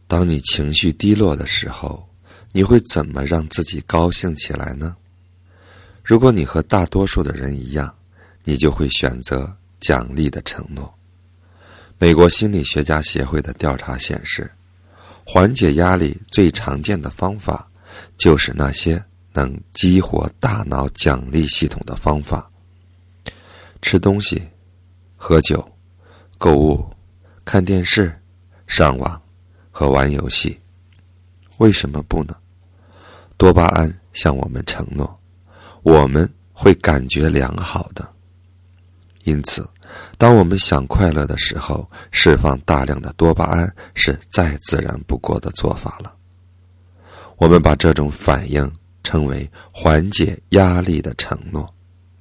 当你情绪低落的时候，你会怎么让自己高兴起来呢？如果你和大多数的人一样，你就会选择奖励的承诺。美国心理学家协会的调查显示，缓解压力最常见的方法就是那些能激活大脑奖励系统的方法。吃东西、喝酒、购物、看电视、上网和玩游戏。为什么不呢？多巴胺向我们承诺，我们会感觉良好的。因此，当我们想快乐的时候，释放大量的多巴胺是再自然不过的做法了。我们把这种反应称为缓解压力的承诺。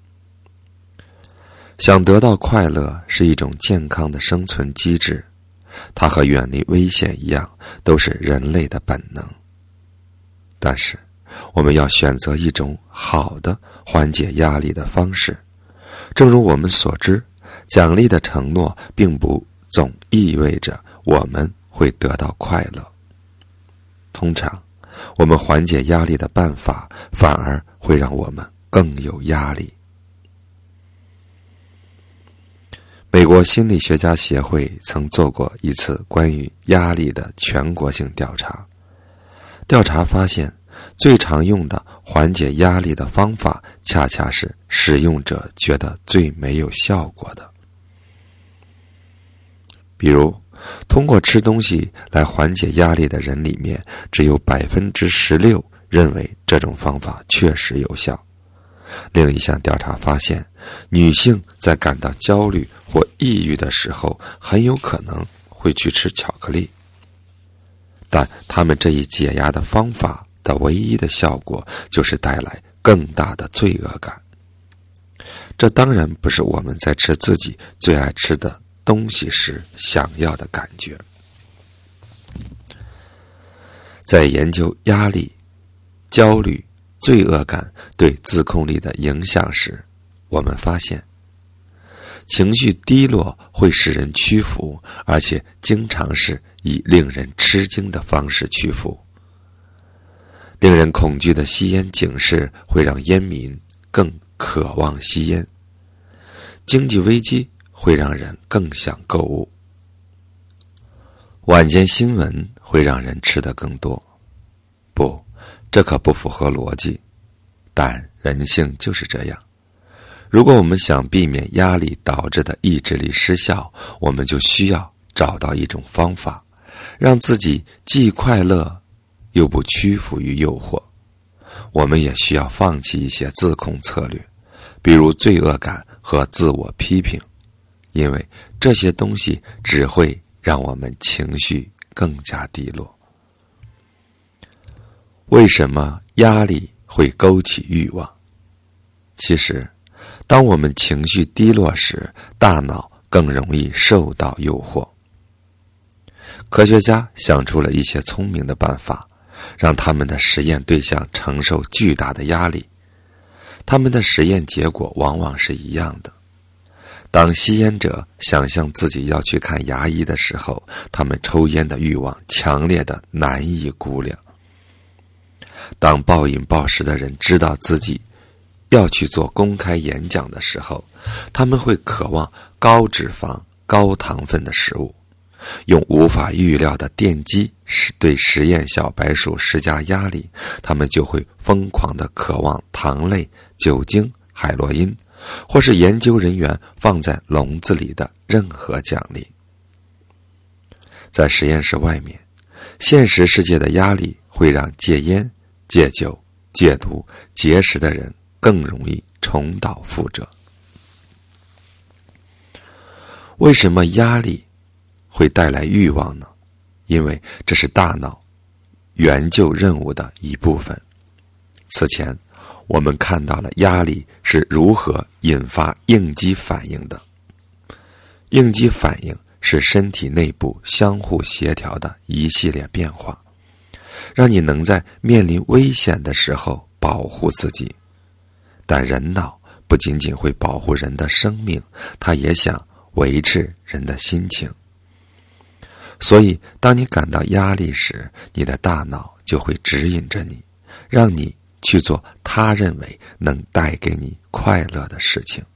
想得到快乐是一种健康的生存机制，它和远离危险一样，都是人类的本能。但是，我们要选择一种好的缓解压力的方式。正如我们所知，奖励的承诺并不总意味着我们会得到快乐。通常，我们缓解压力的办法反而会让我们更有压力。美国心理学家协会曾做过一次关于压力的全国性调查。调查发现，最常用的缓解压力的方法，恰恰是使用者觉得最没有效果的。比如，通过吃东西来缓解压力的人里面，只有 16% 认为这种方法确实有效。另一项调查发现，女性在感到焦虑或抑郁的时候，很有可能会去吃巧克力。但她们这一解压的方法的唯一的效果，就是带来更大的罪恶感。这当然不是我们在吃自己最爱吃的东西时想要的感觉。在研究压力、焦虑、罪恶感对自控力的影响时，我们发现，情绪低落会使人屈服，而且经常是以令人吃惊的方式屈服。令人恐惧的吸烟警示会让烟民更渴望吸烟。经济危机会让人更想购物。晚间新闻会让人吃得更多。不，这可不符合逻辑，但人性就是这样。如果我们想避免压力导致的意志力失效，我们就需要找到一种方法，让自己既快乐又不屈服于诱惑。我们也需要放弃一些自控策略，比如罪恶感和自我批评，因为这些东西只会让我们情绪更加低落。为什么压力会勾起欲望？其实，当我们情绪低落时，大脑更容易受到诱惑。科学家想出了一些聪明的办法，让他们的实验对象承受巨大的压力。他们的实验结果往往是一样的。当吸烟者想象自己要去看牙医的时候，他们抽烟的欲望强烈的难以估量。当暴饮暴食的人知道自己要去做公开演讲的时候，他们会渴望高脂肪、高糖分的食物。用无法预料的电击对实验小白鼠施加压力，他们就会疯狂地渴望糖类、酒精、海洛因，或是研究人员放在笼子里的任何奖励。在实验室外面，现实世界的压力会让戒烟、戒酒、戒毒、节食的人更容易重蹈覆辙。为什么压力会带来欲望呢？因为这是大脑援救任务的一部分。此前，我们看到了压力是如何引发应激反应的。应激反应是身体内部相互协调的一系列变化，让你能在面临危险的时候保护自己。但人脑不仅仅会保护人的生命，它也想维持人的心情。 所以当你感到压力时，你的大脑就会指引着你，让你去做他认为能带给你快乐的事情。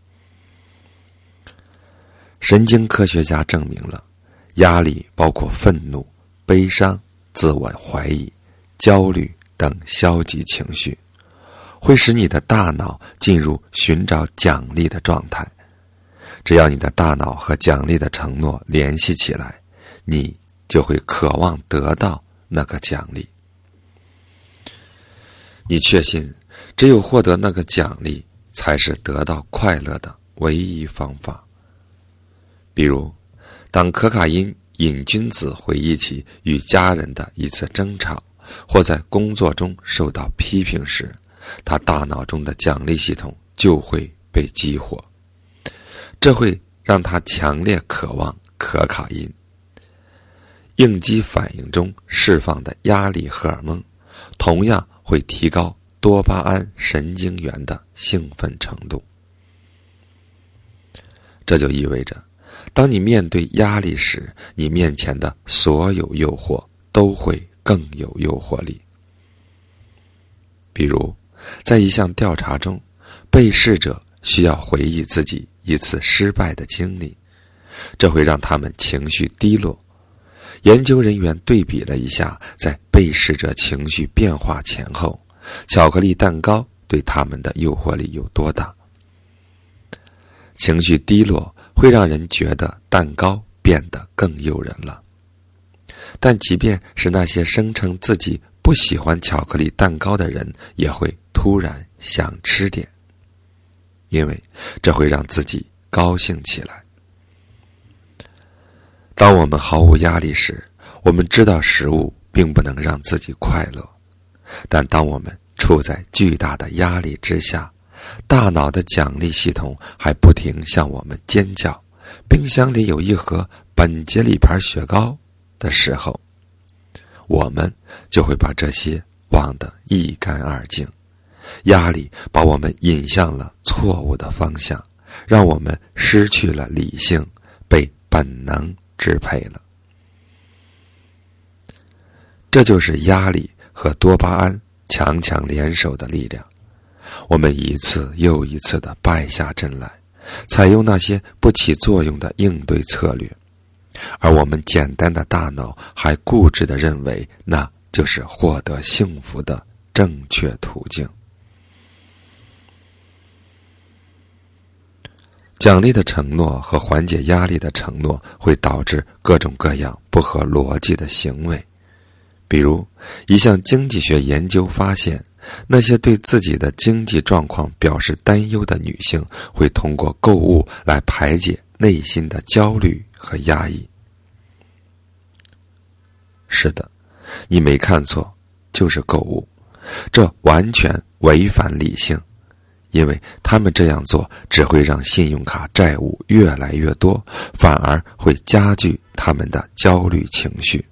神经科学家证明了，压力包括愤怒、悲伤、自我怀疑、焦虑等消极情绪，会使你的大脑进入寻找奖励的状态。只要你的大脑和奖励的承诺联系起来，你就会渴望得到那个奖励。你确信，只有获得那个奖励，才是得到快乐的唯一方法。比如，当可卡因瘾君子回忆起与家人的一次争吵，或在工作中受到批评时，他大脑中的奖励系统就会被激活，这会让他强烈渴望可卡因。应激反应中释放的压力荷尔蒙，同样会提高多巴胺神经元的兴奋程度。这就意味着，当你面对压力时，你面前的所有诱惑都会更有诱惑力。比如，在一项调查中，被试者需要回忆自己一次失败的经历，这会让他们情绪低落。研究人员对比了一下，在被试者情绪变化前后，巧克力蛋糕对他们的诱惑力有多大。情绪低落会让人觉得蛋糕变得更诱人了，但即便是那些声称自己不喜欢巧克力蛋糕的人，也会突然想吃点，因为这会让自己高兴起来。当我们毫无压力时，我们知道食物并不能让自己快乐，但当我们处在巨大的压力之下，大脑的奖励系统还不停向我们尖叫，冰箱里有一盒本杰里牌雪糕的时候，我们就会把这些忘得一干二净。压力把我们引向了错误的方向，让我们失去了理性，被本能支配了。这就是压力和多巴胺强强联手的力量。我们一次又一次地败下阵来，采用那些不起作用的应对策略，而我们简单的大脑还固执地认为那就是获得幸福的正确途径。奖励的承诺和缓解压力的承诺会导致各种各样不合逻辑的行为。比如，一项经济学研究发现，那些对自己的经济状况表示担忧的女性，会通过购物来排解内心的焦虑和压抑。是的，你没看错，就是购物，这完全违反理性。因为他们这样做只会让信用卡债务越来越多，反而会加剧他们的焦虑情绪。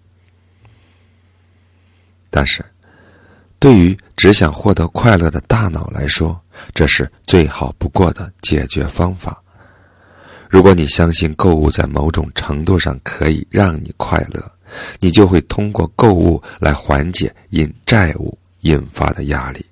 但是，对于只想获得快乐的大脑来说，这是最好不过的解决方法。如果你相信购物在某种程度上可以让你快乐，你就会通过购物来缓解因债务引发的压力。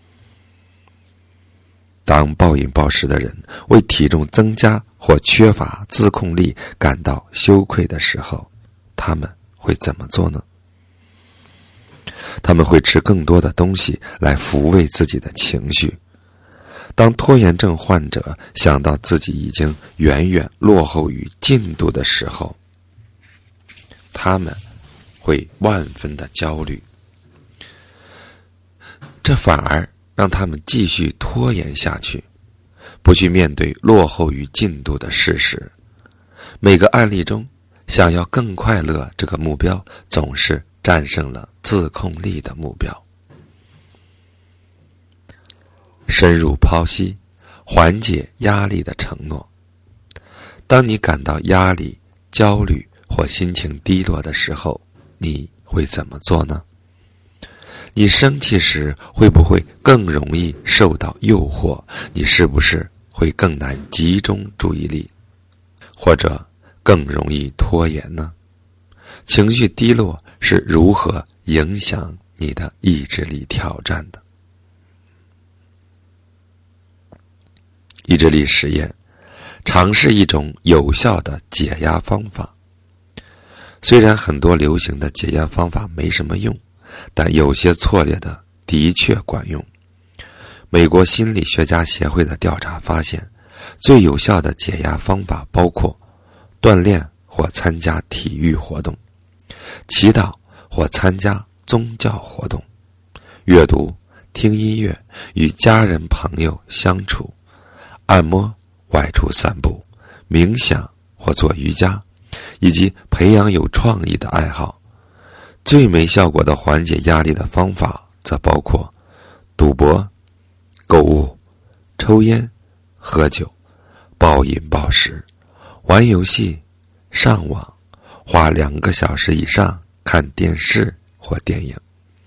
当暴饮暴食的人为体重增加或缺乏自控力感到羞愧的时候，他们会怎么做呢？他们会吃更多的东西来抚慰自己的情绪。当拖延症患者想到自己已经远远落后于进度的时候，他们会万分的焦虑，这反而让他们继续拖延下去，不去面对落后于进度的事实。每个案例中，想要更快乐这个目标总是战胜了自控力的目标。深入剖析，缓解压力的承诺。当你感到压力、焦虑或心情低落的时候，你会怎么做呢？你生气时会不会更容易受到诱惑？你是不是会更难集中注意力，或者更容易拖延呢？ 情绪低落是如何影响你的意志力挑战的？意志力实验，尝试一种有效的解压方法。虽然很多流行的解压方法没什么用，但有些错列的的确管用。美国心理学家协会的调查发现，最有效的解压方法包括锻炼或参加体育活动，祈祷或参加宗教活动，阅读、听音乐、与家人朋友相处，按摩、外出散步、冥想或做瑜伽，以及培养有创意的爱好。最没效果的缓解压力的方法则包括赌博、购物、抽烟、喝酒、暴饮暴食、玩游戏、上网，花2个小时以上看电视或电影。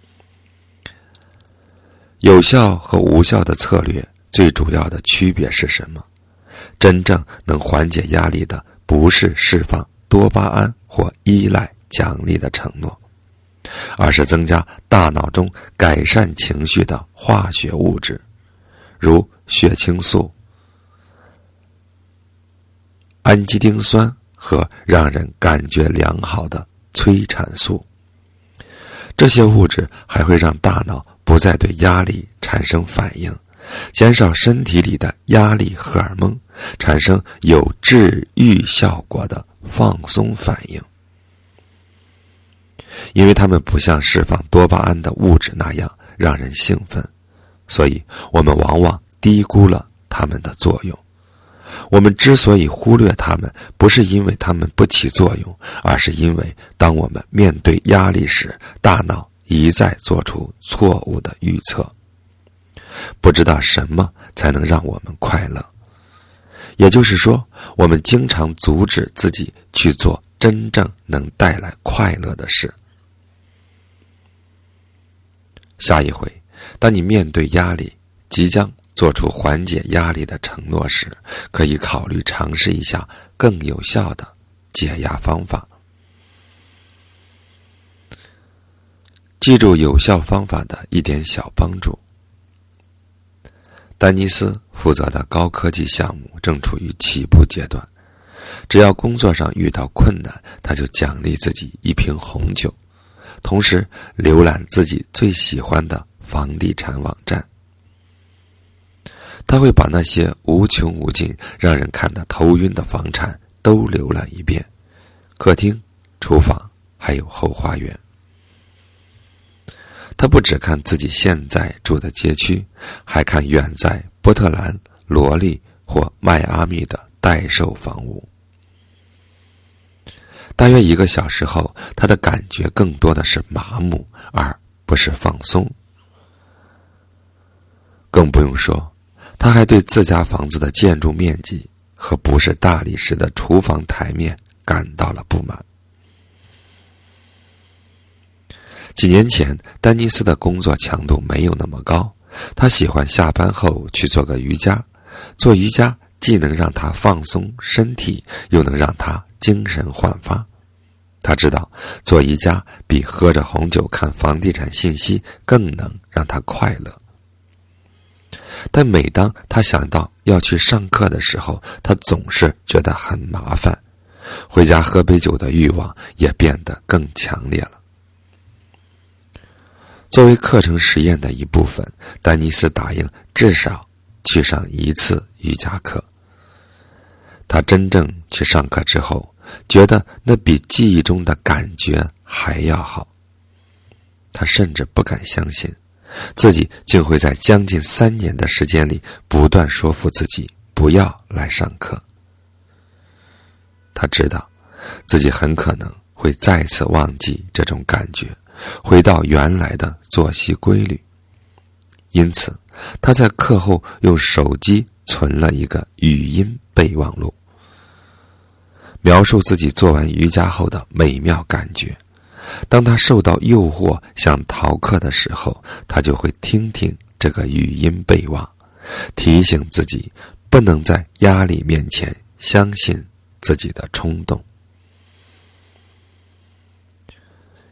有效和无效的策略最主要的区别是什么？真正能缓解压力的不是释放多巴胺或依赖奖励的承诺，而是增加大脑中改善情绪的化学物质，如血清素、氨基丁酸和让人感觉良好的催产素。这些物质还会让大脑不再对压力产生反应，减少身体里的压力荷尔蒙，产生有治愈效果的放松反应。因为它们不像释放多巴胺的物质那样让人兴奋，所以我们往往低估了它们的作用。我们之所以忽略它们，不是因为它们不起作用，而是因为当我们面对压力时，大脑一再做出错误的预测，不知道什么才能让我们快乐。也就是说，我们经常阻止自己去做真正能带来快乐的事。下一回，当你面对压力，即将做出缓解压力的承诺时，可以考虑尝试一下更有效的解压方法。记住有效方法的一点小帮助。丹尼斯负责的高科技项目正处于起步阶段，只要工作上遇到困难，他就奖励自己一瓶红酒，同时浏览自己最喜欢的房地产网站。他会把那些无穷无尽让人看得头晕的房产都浏览一遍，客厅、厨房还有后花园。他不只看自己现在住的街区，还看远在波特兰、罗利或迈阿密的待售房屋。大约1个小时后，他的感觉更多的是麻木，而不是放松。更不用说，他还对自家房子的建筑面积和不是大理石的厨房台面感到了不满。几年前，丹尼斯的工作强度没有那么高，他喜欢下班后去做个瑜伽。做瑜伽既能让他放松身体，又能让他精神焕发。他知道做瑜伽比喝着红酒看房地产信息更能让他快乐。但每当他想到要去上课的时候，他总是觉得很麻烦，回家喝杯酒的欲望也变得更强烈了。作为课程实验的一部分，丹尼斯答应至少去上1次瑜伽课。他真正去上课之后，觉得那比记忆中的感觉还要好。他甚至不敢相信，自己竟会在将近3年的时间里不断说服自己不要来上课。他知道自己很可能会再次忘记这种感觉，回到原来的作息规律。因此，他在课后用手机存了一个语音备忘录，描述自己做完瑜伽后的美妙感觉。当他受到诱惑想逃课的时候，他就会听听这个语音备忘，提醒自己不能在压力面前相信自己的冲动。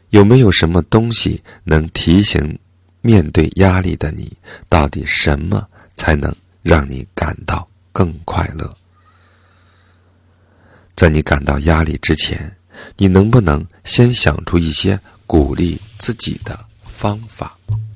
有没有什么东西能提醒面对压力的你，到底什么才能让你感到更快乐？在你感到压力之前，你能不能先想出一些鼓励自己的方法？